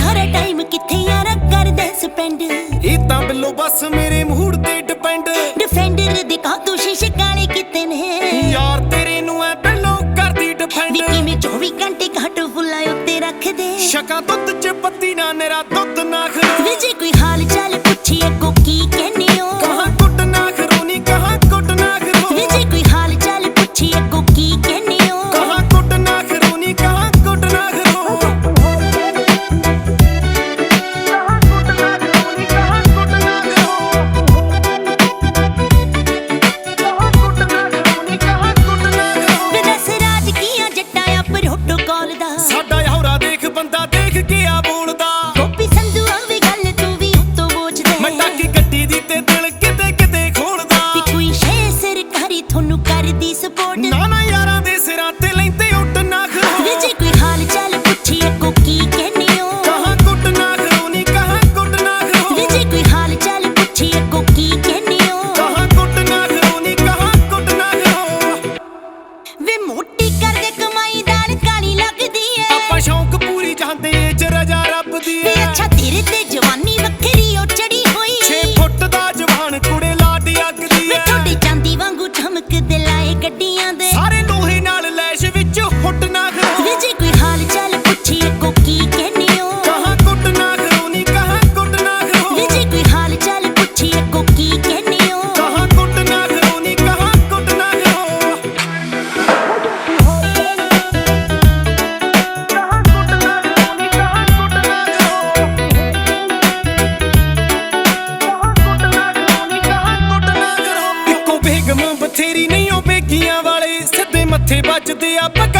ਸਾਰਾ ਟਾਈਮ ਕਿੱਥੇ ਯਾਰਾ ਕਰਦਾ ਸਪੈਂਡ। ਇਹ ਤਾਂ ਬਿੱਲੋ ਬਸ ਮੇਰੇ ਮੂਡ ਤੇ ਡਿਪੈਂਡ। ਡਿਫੈਂਡਰ ਦੇ ਕਾ ਤੂੰ ਸ਼ੀਸ਼ੇ ਕਾਲੇ ਕਿਤੇ ਨੇ ਯਾਰ ਤੇਰੇ ਨੂੰ ਐ ਬਿੱਲੋ ਕਰਦੀ ਡਿਫੈਂਡ। ਵੀ ਕਿਵੇਂ 24 ਘੰਟੇ ਘਾਟ ਫੁੱਲਾਂ ਉੱਤੇ ਰੱਖਦੇ। ਸ਼ਕਾਂ ਦੁੱਧ ਚ ਪੱਤੀ ਨਾ ਮੇਰਾ ਦੁੱਧ ਨਾ ਖਰੋ। ਵੇ ਜੇ ਕੋਈ ਹਾਲ ਚਾਲ ਪੁੱਛੀਏ ਕੋ ਕੀ ਕਹਿੰਦੇ ਹੋ। ਕਹਾਂ ਕੁੱਟ ਨਾ ਖਰੋ ਨੀ ਕਹਾਂ ਕੁੱਟ ਨਾ ਖਰੋ। ਵੇ ਜੇ ਕੋਈ ਹਾਲ ਚਾਲ ਪੁੱਛੀਏ ਕੋ ਕੀ ਕਹਿੰਦੇ ਹੋ। ਕਹਾਂ ਕੁੱਟ ਨਾ ਖਰੋ ਨੀ ਕਹਾਂ ਕੁੱਟ ਨਾ ਖਰੋ। ਵੇ ਦੱਸ ਰਾਜ ਕੀਆਂ ਜੱਟਾਂ ਆ ਪ੍ਰੋਟੋਕਾਲ ਦਾ। ਸਾਡਾ ਹੌਰਾ ਦੇਖ ਬੰਦਾ ਦੇਖ ਕੇ ਆ ਬੋਲਦਾ। ਗੋਪੀ ਸੰਧੂ ਆਵੇ ਗੱਲ ਤੂੰ ਵੀ ਉੱਤੋਂ ਬੋਝਦੇ। ਮੈਂ ਟਾਕੀ ਗੱਡੀ ਦੀ ਤੇ ਦਿਲ ਕਿਤੇ ਕਿਤੇ ਖੋਲਦਾ। ਵੀ ਕੋਈ ਸ਼ੈ ਸਰਕਾਰੀ ਤੁਹਾਨੂੰ ਕਰਦੀ ਸਪੋਰਟ। ਨਾ ਨਾ ਯਾਰਾਂ ਦੇ ਸਿਰਾਂ ਤੇ ਲੈਂਦੇ ਉੱਟ ਨਾ ਖਰੋ। ਵੇ ਜੇ ਕੋਈ ਹਾਲ ਚਾਲ ਪੁੱਛੀਏ ਕੋ ਕੀ ਕਹਿੰਦੇ ਹੋ। ਕਹਾਂ ਕੁੱਟ ਨਾ ਖਰੋ ਨੀ ਕਹਾਂ ਕੁੱਟ ਨਾ ਖਰੋ। ਵੇ ਜੇ ਕੋਈ ਹਾਲ ਚਾਲ ਪੁੱਛੀਏ ਕੋ ਕੀ ਕਹਿੰਦੇ ਹੋ। ਕਹਾਂ ਕੁੱਟ ਨਾ ਖਰੋ ਨੀ ਕਹਾਂ ਕੁੱਟ ਨਾ ਖਰੋ। ਵੇ ਮੋਟੀ ਕਰਦੇ ਕਮਾਈ ਦਾਲ ਕਾਲੀ ਲੱਗਦੀ ਏ। ਆਪਾਂ ਸ਼ੌਂਕ ਪੂਰੀ ਜਾਂਦੇ ਏ ਚ ਰਜਾ ਰੱਬ ਦੀ ਵੇ ਏ। ਅੱਛਾ ਤੇਰੇ ਤੇ ਜਵਾਨੀ ਵੱਖਰੀ ਉਹ ਚੜੀ ਹੋਈ। 6 ਫੁੱਟ ਦਾ ਜਵਾਨ ਕੁੜੇ ਲਾਡੀ ਅੱਗ ਦੀ ਵੇ ਏ। ਤੁਹਾਡੇ ਚਾਂਦੀ ਵਾਂਗੂ ਚਮਕਦੇ ਲਾਏ ਗੱਡੀਆਂ ਦੇ। ਸਾਰੇ ਲੋਹੇ ਨਾਲ ਲੈਸ਼ ਵਿੱਚ ਹੁੱਟ ਨਾ ਖਰੋ। ਵੇ ਜੇ ਕੋਈ ਹਾਲ ਚਾਲ ਪੁੱਛੀਏ ਕੋ ਕੀ ਕਹਿੰਦੇ ਹੋ। ਕਹਾਂ ਕੁੱਟ ਨਾ ਖਰੋ ਨੀ ਕਹਾਂ ਕੁੱਟ ਨਾ ਖਰੋ। ਵੇ ਜੇ ਕੋਈ ਹਾਲ ਚਾਲ ਪੁੱਛੀਏ ਕੋ ਕੀ ਕਹਿੰਦੇ ਹੋ। ਕਹਾਂ ਕੁੱਟ ਨਾ ਖਰੋ ਨੀ ਕਹਾਂ ਕੁੱਟ ਨਾ ਖਰੋ। ਇੱਕੋ ਬੇਗਮ ਬਥੇਰੀ ਨਹੀਂ ਉਹ ਬੇਗੀਆਂ ਵਾਲੇ ਸਿੱਧੇ ਮੱਥੇ ਵੱਜਦੇ ਆ।